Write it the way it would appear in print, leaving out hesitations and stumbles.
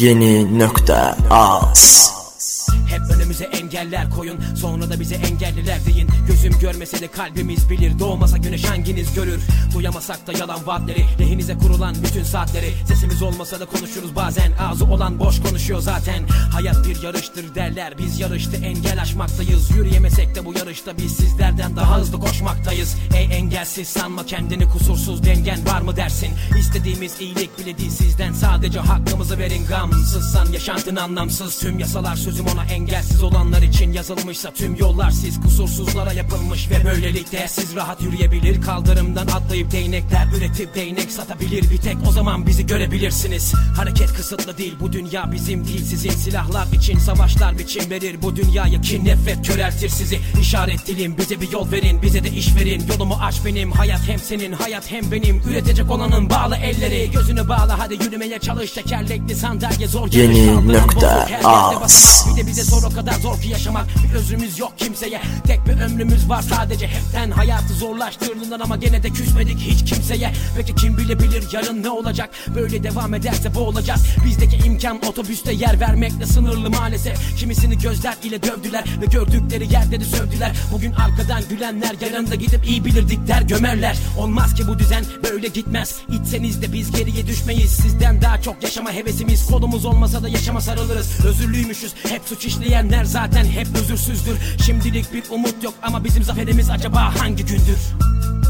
Yeni.az. Hep önümüze engeller koyun, sonra da bize engelliler deyin. Gözüm görmese de kalbimiz bilir, doğmasa güneş hanginiz görür? Duyamasak da yalan vaatleri, lehinize kurulan bütün saatleri. Sesimiz olmasa da konuşuruz bazen, ağzı olan boş konuşuyor zaten. Hayat bir yarıştır derler, biz yarışta engel aşmaktayız. Yürüyemesek de bu yarışta biz sizlerden daha hızlı koşmaktayız. Ey engelsiz, sanma kendini kusursuz, dengen var mı dersin? İstediğimiz iyilik bile değil sizden, sadece hakkımızı verin. Gamsızsan yaşantın anlamsız, tüm yasalar sözüm ona engelsiz olanlar için yazılmışsa tüm yollar siz kusursuzlara yapılmış ve böylelikle siz rahat yürüyebilir, kaldırımdan atlayıp değnekler üretip değnek satabilir. Bir tek o zaman bizi görebilirsiniz. Hareket kısıtlı değil, bu dünya bizim değil sizin. Silahlar için savaşlar biçim verir, bu dünyayı kin nefret köreltir sizi. İşaret dilim, bize bir yol verin, bize de iş verin. Yolumu aç benim, hayat hem senin, hayat hem benim. Üretecek olanın bağlı elleri, gözünü bağla hadi yürümeye çalış. Tekerlekli sandalye zor Yeni.az. Bir de bize zor, o kadar zor ki yaşamak. Bir özrümüz yok kimseye, tek bir ömrümüz var sadece. Hepten hayatı zorlaştırdılar ama gene de küsmedik hiç kimseye. Peki kim bilebilir yarın ne olacak? Böyle devam ederse boğulacağız. Bizdeki imkan otobüste yer vermekle sınırlı maalesef. Kimisini gözler ile dövdüler ve gördükleri yerde de sövdüler. Bugün arkadan gülenler yarın da gidip iyi bilirdik der gömerler. Olmaz ki bu düzen böyle gitmez. İçseniz de biz geriye düşmeyiz. Sizden daha çok yaşama hevesimiz. Kolumuz olmasa da yaşama sarılırız. Özürlüymüşüz, hep suç işleyenler zaten hep özürsüzdür. Şimdilik bir umut yok ama bizim zaferimiz acaba hangi gündür?